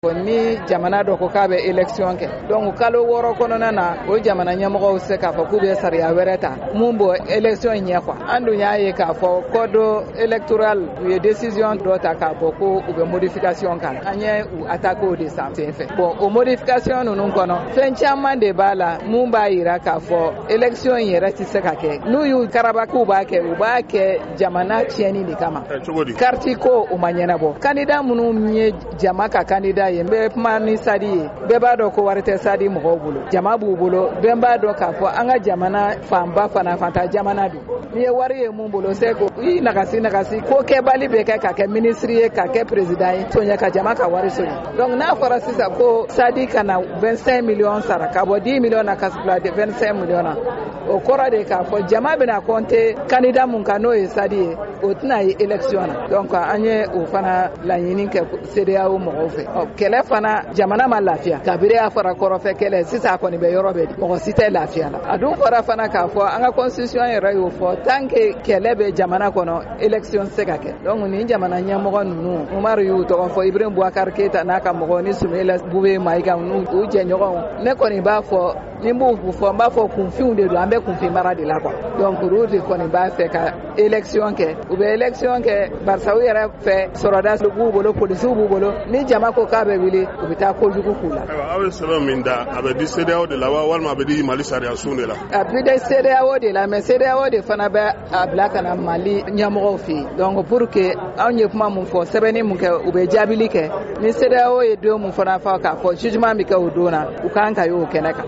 ni jamana dɔ ko k'a bɛ élection kɛ donc kalo 6 kɔnɔna na o jamana ɲɛmɔgɔw se k'a fɔ k'u bɛ sariya wɛrɛ ta mun bɔ élection ɲɛ quoi an dun y'a ye k'a fɔ code électoral u ye décision dɔ ta k'a fɔ ko u bɛ modification kan an ye u attaqué o de senfɛ bon o modification ninnu kɔnɔ fɛn caman de b'a la mun b'a yira k'a fɔ élection yɛrɛ tɛ se ka kɛ n'u y'u karaba k'u b'a kɛ u b'a kɛ jamana tiɲɛni de kama carte ko o ma ɲɛnabɔ candidat minnu ye jama ka candidat ye n bɛ kuma ni Sadi ye bɛɛ b'a dɔn ko wari tɛ Sadi mɔgɔw bolo jama b'u bolo bɛɛ b'a dɔn k'a fɔ an ka jamana fanba fana fanta jamana don ni ye wari ye mun bolo c'est que i nagasi ko kɛbali bɛ kɛ ka kɛ ministre ye ka kɛ président ye soɲɛ ka jama ka wari soɲɛ donc n'a fɔra sisan ko Sadi kana 25 millions sara ka bɔ 10 millions na ka bila 25 millions na o kɔrɔ de k'a fɔ jama bɛna compter candidat mun kan n'o ye Sadi ye o tɛna ye élection na donc an ye o fana laɲini kɛ CEDEAO mɔgɔw fɛ kɛlɛ fana jamana ma lafiya kabiri a fara kɔrɔfɛ kɛlɛ sisan a kɔni bɛ yɔrɔ bɛɛ mɔgɔ si tɛ lafiya la a dun fɔra fana k'a fɔ an ka constitution yɛrɛ y'o fɔ tant que kɛlɛ bɛ jamana kɔnɔ élection se ka kɛ donc ni jamana ɲɛmɔgɔ ninnu Umaru y'u tɔgɔ fɔ Ibrahim Boubacar Keita n'a ka mɔgɔ ni Soumaïla Boubé Maïga n'u jɛɲɔgɔnw ne kɔni b'a fɔ ni b'u fɔ n b'a fɔ kunfinw de don an bɛ kunfin mara de la quoi donc olu de kɔni b'a fɛ ka élection kɛ u bɛ élection kɛ barisa u yɛrɛ fɛ sɔrɔda b'u bolo polisiw b'u bolo ni jama ko k'a bɛ wuli u bɛ taa kojugu k'u la. Aw bɛ sɛbɛn min da a bɛ di CEDEAO de la wa walima a bɛ di Mali sariya sun de la. a bɛ di CEDEAO de la mais CEDEAO de fana bɛ a bila ka na Mali ɲɛmɔgɔw fɛ yen donc pour que anw ye kuma mun fɔ sɛbɛnni mun kɛ u bɛ jaabili kɛ ni CEDEAO ye don mun fana fɔ k'a fɔ jugement bɛ kɛ o don na u kan ka y'o kɛnɛ kan.